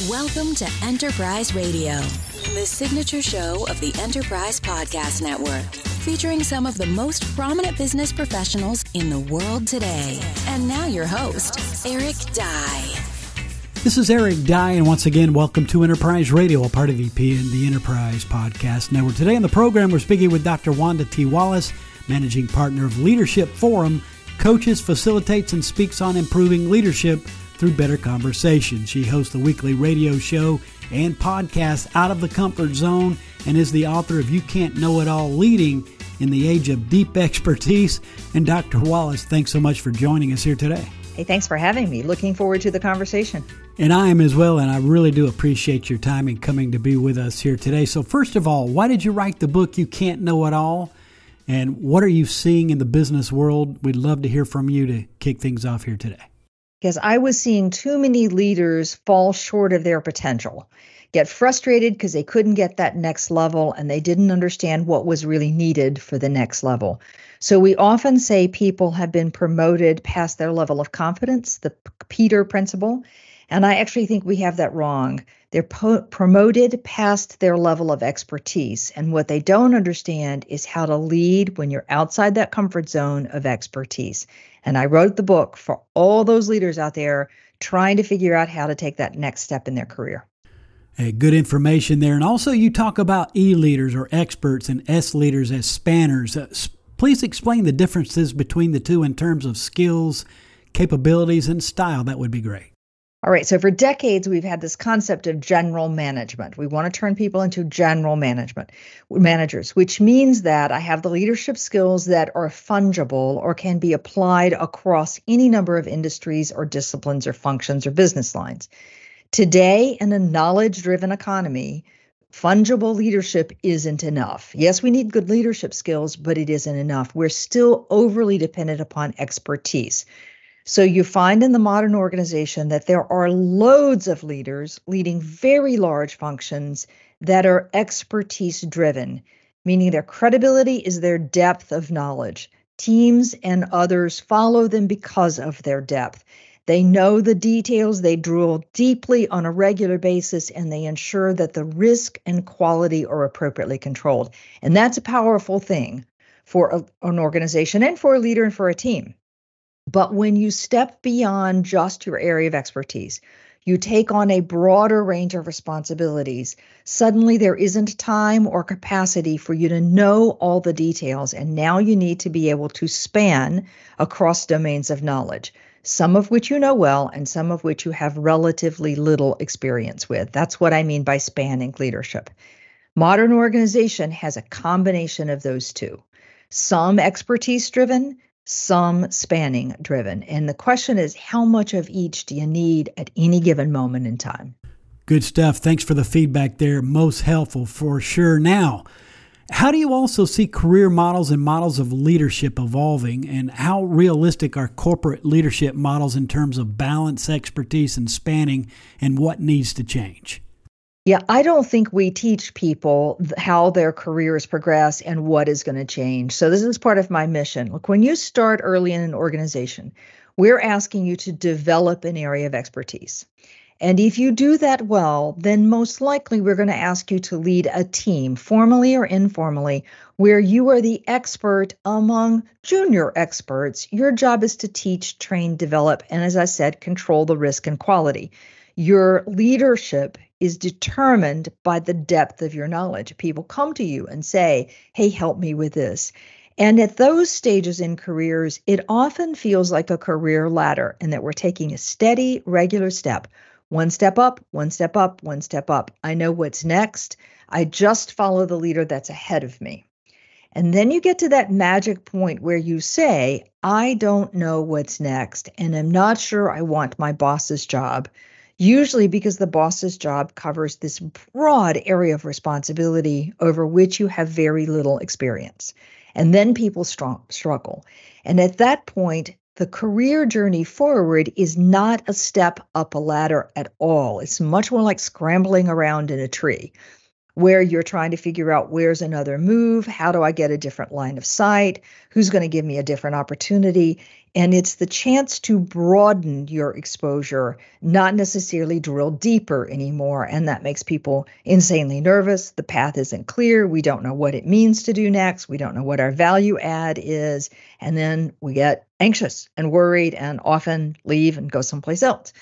Welcome to Enterprise Radio, the signature show of the Enterprise Podcast Network, featuring some of the most prominent business professionals in the world today. And now your host, Eric Dye. This is Eric Dye, and once again, welcome to Enterprise Radio, a part of the Enterprise Podcast Network. Today on the program, we're speaking with Dr. Wanda T. Wallace, Managing Partner of Leadership Forum, coaches, facilitates, and speaks on improving leadership through better conversation. She hosts the weekly radio show and podcast Out of the Comfort Zone and is the author of You Can't Know It All, Leading in the Age of Deep Expertise. And Dr. Wallace, thanks so much for joining us here today. Hey, thanks for having me. Looking forward to the conversation. And I am as well, and I really do appreciate your time and coming to be with us here today. So first of all, why did you write the book You Can't Know It All? And what are you seeing in the business world? We'd love to hear from you to kick things off here today. Because I was seeing too many leaders fall short of their potential, get frustrated because they couldn't get that next level and they didn't understand what was really needed for the next level. So we often say people have been promoted past their level of confidence, the Peter principle. And I actually think we have that wrong. They're promoted past their level of expertise. And what they don't understand is how to lead when you're outside that comfort zone of expertise. And I wrote the book for all those leaders out there trying to figure out how to take that next step in their career. Hey, good information there. And also you talk about E leaders or experts and S leaders as spanners. Please explain the differences between the two in terms of skills, capabilities, and style. That would be great. All right. So for decades, we've had this concept of general management. We want to turn people into general managers, which means that I have the leadership skills that are fungible or can be applied across any number of industries or disciplines or functions or business lines. Today, in a knowledge-driven economy, fungible leadership isn't enough. Yes, we need good leadership skills, but it isn't enough. We're still overly dependent upon expertise. So you find in the modern organization that there are loads of leaders leading very large functions that are expertise driven, meaning their credibility is their depth of knowledge. Teams and others follow them because of their depth. They know the details, they drill deeply on a regular basis, and they ensure that the risk and quality are appropriately controlled. And that's a powerful thing for an organization and for a leader and for a team. But when you step beyond just your area of expertise, you take on a broader range of responsibilities, suddenly there isn't time or capacity for you to know all the details. And now you need to be able to span across domains of knowledge, some of which you know well and some of which you have relatively little experience with. That's what I mean by spanning leadership. Modern organization has a combination of those two, some expertise driven, some spanning driven. And the question is, how much of each do you need at any given moment in time? Good stuff. Thanks for the feedback there. Most helpful for sure. Now, how do you also see career models and models of leadership evolving, and how realistic are corporate leadership models in terms of balance, expertise, and spanning, and what needs to change? Yeah, I don't think we teach people how their careers progress and what is going to change. So this is part of my mission. Look, when you start early in an organization, we're asking you to develop an area of expertise. And if you do that well, then most likely we're going to ask you to lead a team, formally or informally, where you are the expert among junior experts. Your job is to teach, train, develop, and as I said, control the risk and quality. Your leadership is determined by the depth of your knowledge. People come to you and say, hey, help me with this. And at those stages in careers, it often feels like a career ladder and that we're taking a steady, regular step. One step up, one step up, one step up. I know what's next. I just follow the leader that's ahead of me. And then you get to that magic point where you say, I don't know what's next, and I'm not sure I want my boss's job. Usually because the boss's job covers this broad area of responsibility over which you have very little experience. And then people struggle. And at that point, the career journey forward is not a step up a ladder at all. It's much more like scrambling around in a tree. where you're trying to figure out where's another move, how do I get a different line of sight, who's going to give me a different opportunity. And it's the chance to broaden your exposure, not necessarily drill deeper anymore. And that makes people insanely nervous. The path isn't clear. We don't know what it means to do next. We don't know what our value add is. And then we get anxious and worried and often leave and go someplace else.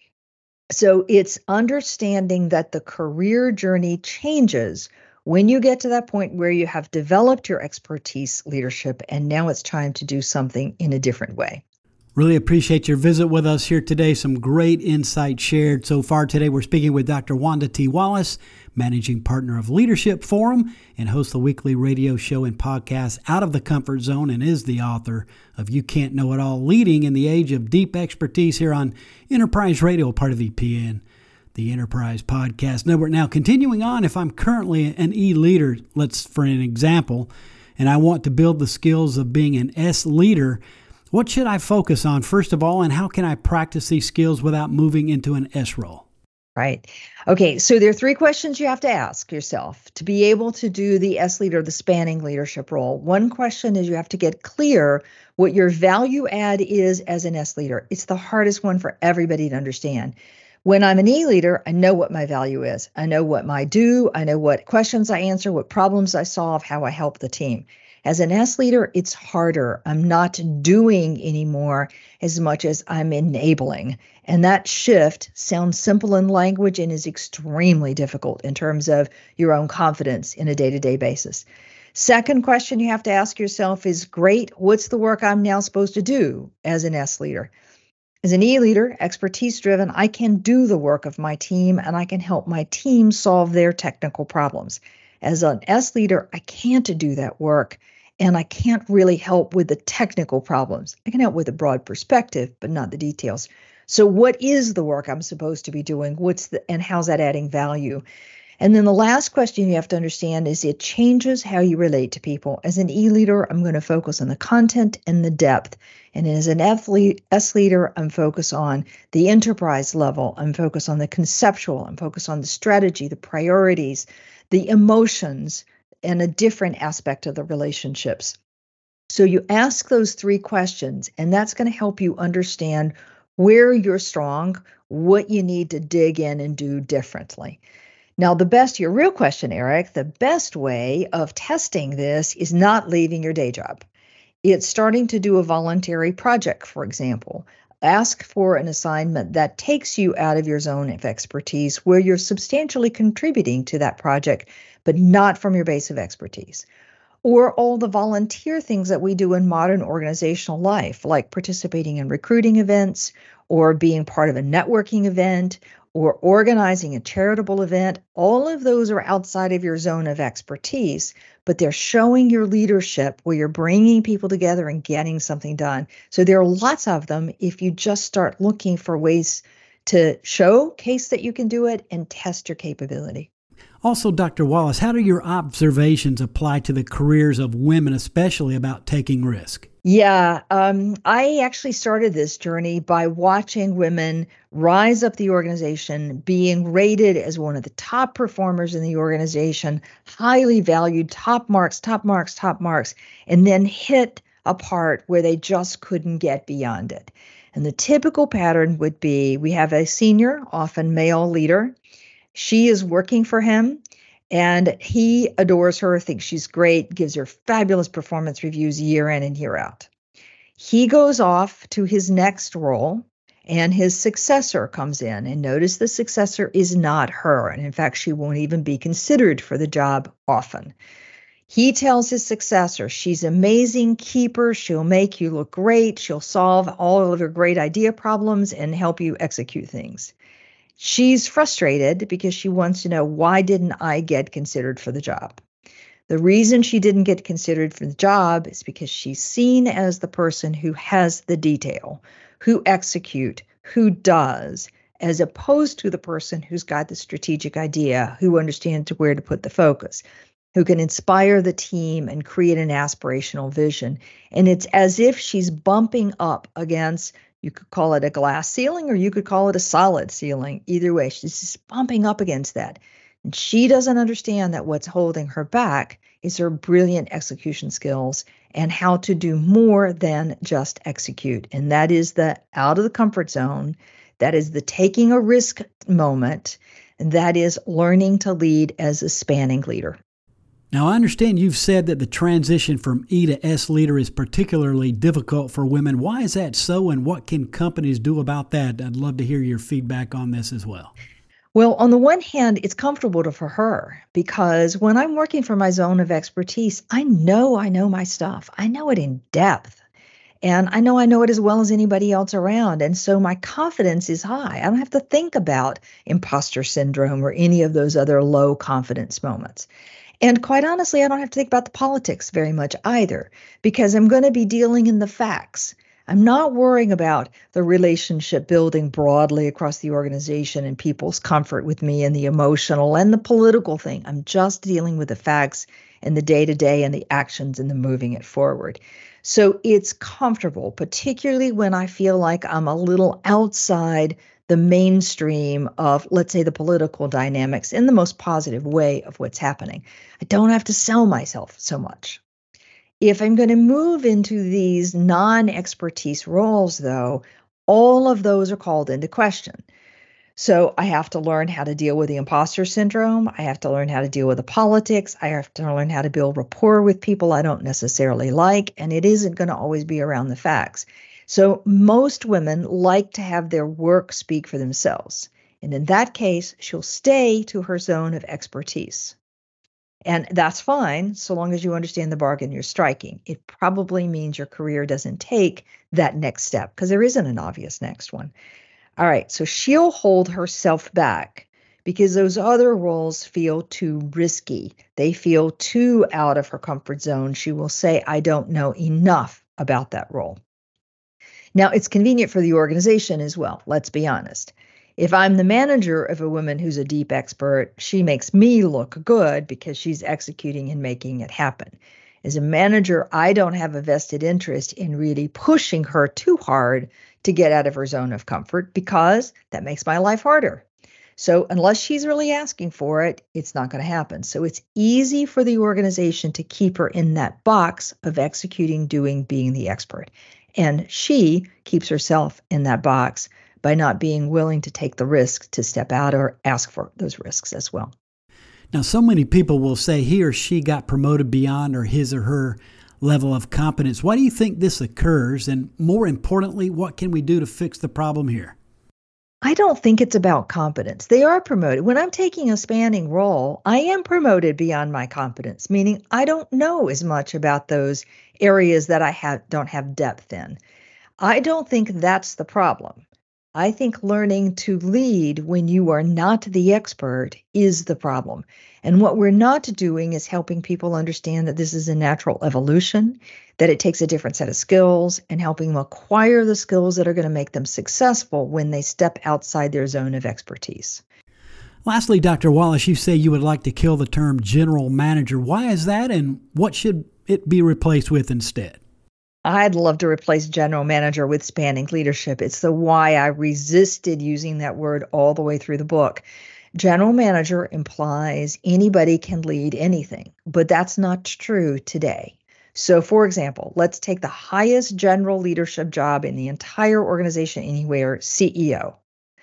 So it's understanding that the career journey changes when you get to that point where you have developed your expertise leadership, and now it's time to do something in a different way. Really appreciate your visit with us here today. Some great insight shared so far today. We're speaking with Dr. Wanda T. Wallace, managing partner of Leadership Forum and hosts the weekly radio show and podcast Out of the Comfort Zone, and is the author of You Can't Know It All, Leading in the Age of Deep Expertise, here on Enterprise Radio, part of EPN, the Enterprise Podcast Network. Now, continuing on, if I'm currently an E-leader, let's for an example, and I want to build the skills of being an S leader, what should I focus on first of all, and how can I practice these skills without moving into an S role? Right. Okay. So there are 3 questions you have to ask yourself to be able to do the S leader, the spanning leadership role. One question is you have to get clear what your value add is as an S leader. It's the hardest one for everybody to understand. When I'm an E leader, I know what my value is. I know what I do. I know what questions I answer, what problems I solve, how I help the team. As an S leader, it's harder. I'm not doing anymore as much as I'm enabling. And that shift sounds simple in language and is extremely difficult in terms of your own confidence in a day-to-day basis. Second question you have to ask yourself is, great, what's the work I'm now supposed to do as an S leader? As an E leader, expertise-driven, I can do the work of my team and I can help my team solve their technical problems. As an S leader, I can't do that work. And I can't really help with the technical problems. I can help with a broad perspective, but not the details. So what is the work I'm supposed to be doing? And how's that adding value? And then the last question you have to understand is it changes how you relate to people. As an E leader, I'm going to focus on the content and the depth. And as an S leader, I'm focused on the enterprise level. I'm focused on the conceptual. I'm focused on the strategy, the priorities, the emotions, and a different aspect of the relationships. So you ask those 3 questions, and that's going to help you understand where you're strong, what you need to dig in and do differently. Now, your real question, Eric, the best way of testing this is not leaving your day job. It's starting to do a voluntary project, for example. Ask for an assignment that takes you out of your zone of expertise where you're substantially contributing to that project, but not from your base of expertise. Or all the volunteer things that we do in modern organizational life, like participating in recruiting events, or being part of a networking event, or organizing a charitable event. All of those are outside of your zone of expertise, but they're showing your leadership where you're bringing people together and getting something done. So there are lots of them if you just start looking for ways to showcase that you can do it and test your capability. Also, Dr. Wallace, how do your observations apply to the careers of women, especially about taking risk? Yeah, I actually started this journey by watching women rise up the organization, being rated as one of the top performers in the organization, highly valued, top marks, and then hit a part where they just couldn't get beyond it. And the typical pattern would be we have a senior, often male leader. She is working for him, and he adores her, thinks she's great, gives her fabulous performance reviews year in and year out. He goes off to his next role, and his successor comes in. And notice the successor is not her. And in fact, she won't even be considered for the job often. He tells his successor, she's amazing, keep her, she'll make you look great, she'll solve all of your great idea problems and help you execute things. She's frustrated because she wants to know, why didn't I get considered for the job? The reason she didn't get considered for the job is because she's seen as the person who has the detail, who execute, who does, as opposed to the person who's got the strategic idea, who understands where to put the focus, who can inspire the team and create an aspirational vision. And it's as if she's bumping up against, you could call it a glass ceiling or you could call it a solid ceiling. Either way, she's just bumping up against that. And she doesn't understand that what's holding her back is her brilliant execution skills and how to do more than just execute. And that is the out of the comfort zone. That is the taking a risk moment. And that is learning to lead as a spanning leader. Now, I understand you've said that the transition from E to S leader is particularly difficult for women. Why is that so, and what can companies do about that? I'd love to hear your feedback on this as well. Well, on the one hand, it's comfortable for her because when I'm working for my zone of expertise, I know my stuff. I know it in depth. And I know it as well as anybody else around. And so my confidence is high. I don't have to think about imposter syndrome or any of those other low confidence moments. And quite honestly, I don't have to think about the politics very much either, because I'm going to be dealing in the facts. I'm not worrying about the relationship building broadly across the organization and people's comfort with me and the emotional and the political thing. I'm just dealing with the facts and the day-to-day and the actions and the moving it forward. So it's comfortable, particularly when I feel like I'm a little outside the mainstream of, let's say, the political dynamics in the most positive way of what's happening. I don't have to sell myself so much. If I'm going to move into these non-expertise roles, though, all of those are called into question. So I have to learn how to deal with the imposter syndrome. I have to learn how to deal with the politics. I have to learn how to build rapport with people I don't necessarily like, and it isn't going to always be around the facts. So most women like to have their work speak for themselves. And in that case, she'll stay to her zone of expertise. And that's fine, so long as you understand the bargain you're striking. It probably means your career doesn't take that next step because there isn't an obvious next one. All right, so she'll hold herself back because those other roles feel too risky. They feel too out of her comfort zone. She will say, I don't know enough about that role. Now, it's convenient for the organization as well, let's be honest. If I'm the manager of a woman who's a deep expert, she makes me look good because she's executing and making it happen. As a manager, I don't have a vested interest in really pushing her too hard to get out of her zone of comfort because that makes my life harder. So unless she's really asking for it, it's not going to happen. So it's easy for the organization to keep her in that box of executing, doing, being the expert. And she keeps herself in that box by not being willing to take the risk to step out or ask for those risks as well. Now, so many people will say he or she got promoted beyond or his or her level of competence. Why do you think this occurs? And more importantly, what can we do to fix the problem here? I don't think it's about competence. They are promoted. When I'm taking a spanning role, I am promoted beyond my competence, meaning I don't know as much about those areas that I don't have depth in. I don't think that's the problem. I think learning to lead when you are not the expert is the problem. And what we're not doing is helping people understand that this is a natural evolution, that it takes a different set of skills, and helping them acquire the skills that are going to make them successful when they step outside their zone of expertise. Lastly, Dr. Wallace, you say you would like to kill the term general manager. Why is that, and what should it be replaced with instead? I'd love to replace general manager with spanning leadership. It's the why I resisted using that word all the way through the book. General manager implies anybody can lead anything, but that's not true today. So, for example, let's take the highest general leadership job in the entire organization anywhere, CEO.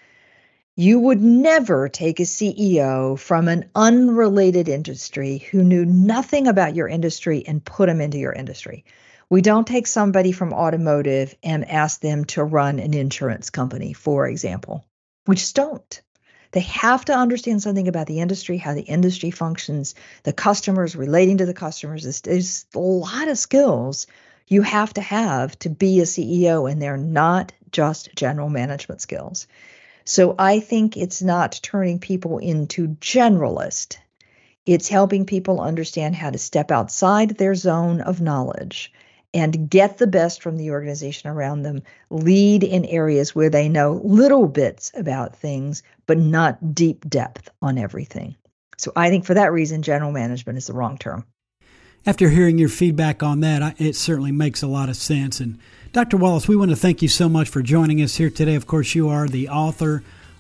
You would never take a CEO from an unrelated industry who knew nothing about your industry and put them into your industry. We don't take somebody from automotive and ask them to run an insurance company, for example. We just don't. They have to understand something about the industry, how the industry functions, the customers, relating to the customers. There's a lot of skills you have to be a CEO, and they're not just general management skills. So I think it's not turning people into generalists. It's helping people understand how to step outside their zone of knowledge and get the best from the organization around them, lead in areas where they know little bits about things, but not deep depth on everything. So I think for that reason, general management is the wrong term. After hearing your feedback on that, it certainly makes a lot of sense. And Dr. Wallace, we want to thank you so much for joining us here today. Of course, you are the author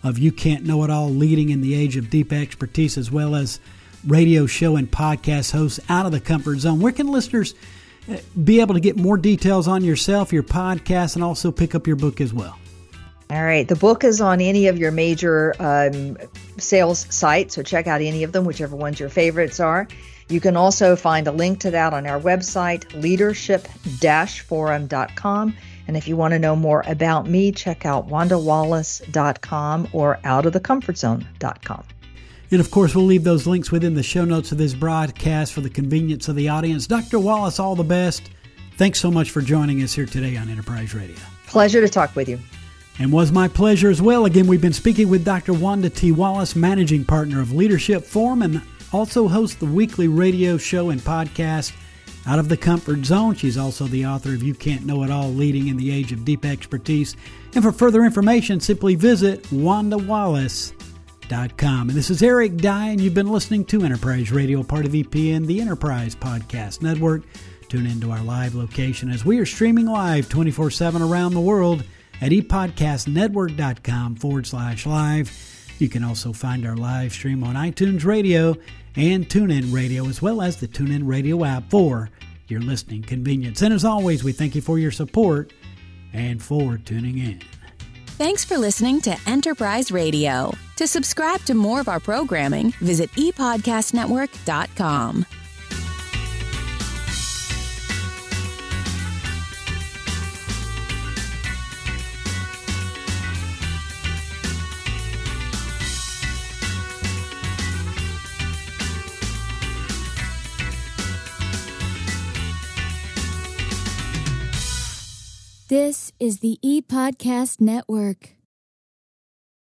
of You Can't Know It All, Leading in the Age of Deep Expertise, as well as radio show and podcast host Out of the Comfort Zone. Where can listeners be able to get more details on yourself, your podcast, and also pick up your book as well? All right. The book is on any of your major sales sites, so check out any of them, whichever ones your favorites are. You can also find a link to that on our website, leadership-forum.com. And if you want to know more about me, check out wandawallace.com or outofthecomfortzone.com. And of course, we'll leave those links within the show notes of this broadcast for the convenience of the audience. Dr. Wallace, all the best. Thanks so much for joining us here today on Enterprise Radio. Pleasure to talk with you. And was my pleasure as well. Again, we've been speaking with Dr. Wanda T. Wallace, managing partner of Leadership Forum, and also hosts the weekly radio show and podcast Out of the Comfort Zone. She's also the author of You Can't Know It All, Leading in the Age of Deep Expertise. And for further information, simply visit wandawallace.com. And this is Eric Dye, and you've been listening to Enterprise Radio, part of EPN, the Enterprise Podcast Network. Tune into our live location as we are streaming live 24/7 around the world at epodcastnetwork.com/live. You can also find our live stream on iTunes Radio and TuneIn Radio, as well as the TuneIn Radio app for your listening convenience. And as always, we thank you for your support and for tuning in. Thanks for listening to Enterprise Radio. To subscribe to more of our programming, visit epodcastnetwork.com. This is the ePodcast Network.